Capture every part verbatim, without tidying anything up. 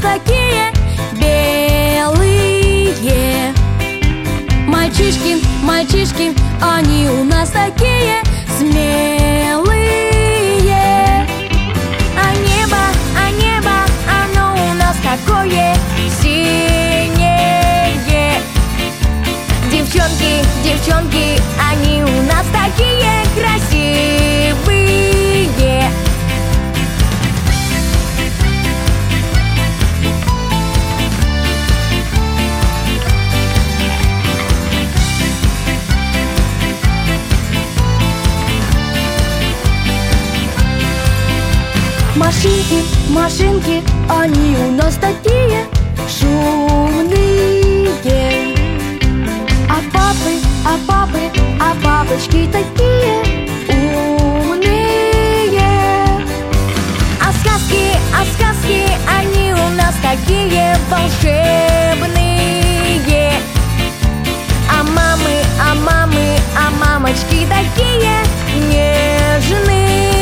такие белые. Мальчишки, мальчишки, они у нас такие смелые. А небо, а небо, оно у нас такое синее. Девчонки, девчонки, они у нас такие красивые. Машинки, машинки, они у нас такие шумные. А папы, а папы, а папочки такие умные. А сказки, а сказки, они у нас такие волшебные. А мамы, а мамы, а мамочки такие нежные.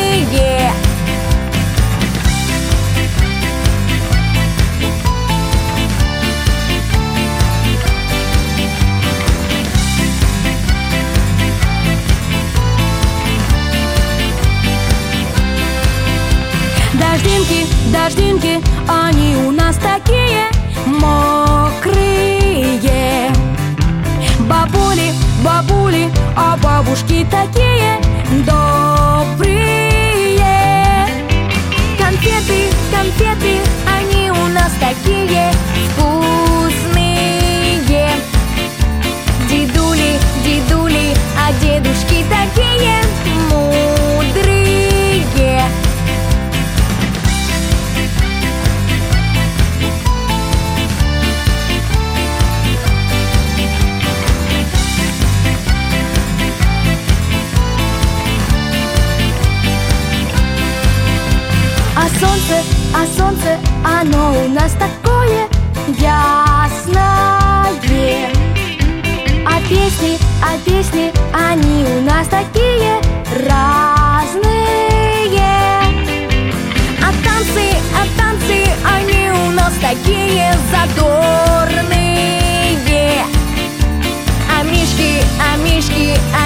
Дождинки, дождинки, они у нас такие мокрые. Бабули, бабули, а бабушки такие добрые. Конфеты, конфеты, они у нас такие вкусные. Дедули, дедули, а дедушки такие мудрые. А солнце, а солнце, оно у нас такое ясное. А песни, а песни, они у нас такие разные. А танцы, а танцы, они у нас такие задорные. А мишки, а мишки,